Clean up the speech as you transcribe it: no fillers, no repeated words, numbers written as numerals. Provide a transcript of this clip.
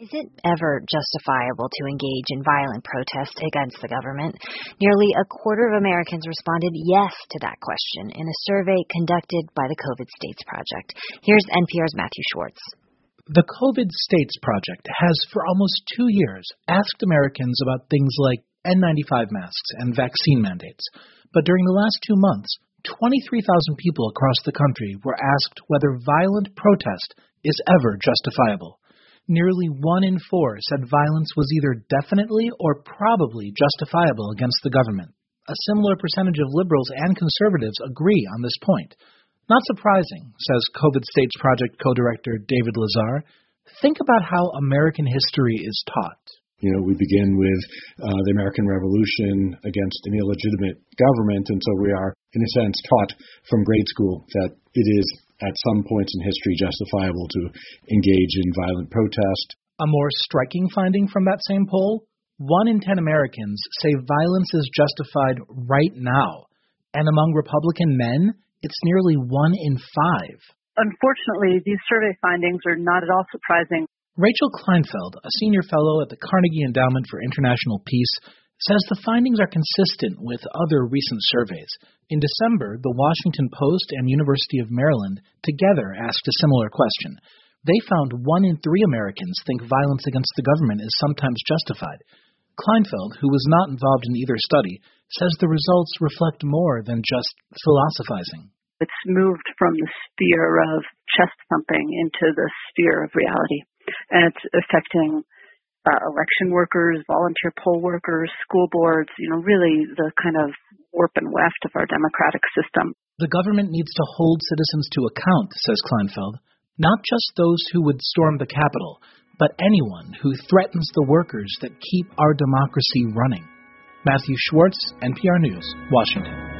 Is it ever justifiable to engage in violent protest against the government? Nearly a quarter of Americans responded yes to that question in a survey conducted by the COVID States Project. Here's NPR's Matthew Schwartz. The COVID States Project has, for almost 2 years, asked Americans about things like N95 masks and vaccine mandates. But during the last 2 months, 23,000 people across the country were asked whether violent protest is ever justifiable. Nearly 1 in 4 said violence was either definitely or probably justifiable against the government. A similar percentage of liberals and conservatives agree on this point. Not surprising, says COVID States Project co-director David Lazar. Think about how American history is taught. We begin with the American Revolution against an illegitimate government, and so we are, in a sense, taught from grade school that it is at some points in history justifiable to engage in violent protest. A more striking finding from that same poll, 1 in 10 Americans say violence is justified right now. And among Republican men, it's nearly 1 in 5. Unfortunately, these survey findings are not at all surprising. Rachel Kleinfeld, a senior fellow at the Carnegie Endowment for International Peace, says the findings are consistent with other recent surveys. In December, the Washington Post and University of Maryland together asked a similar question. They found 1 in 3 Americans think violence against the government is sometimes justified. Kleinfeld, who was not involved in either study, says the results reflect more than just philosophizing. It's moved from the sphere of chest thumping into the sphere of reality, and it's affecting election workers, volunteer poll workers, school boards, really the kind of warp and weft of our democratic system. The government needs to hold citizens to account, says Kleinfeld, not just those who would storm the Capitol, but anyone who threatens the workers that keep our democracy running. Matthew Schwartz, NPR News, Washington.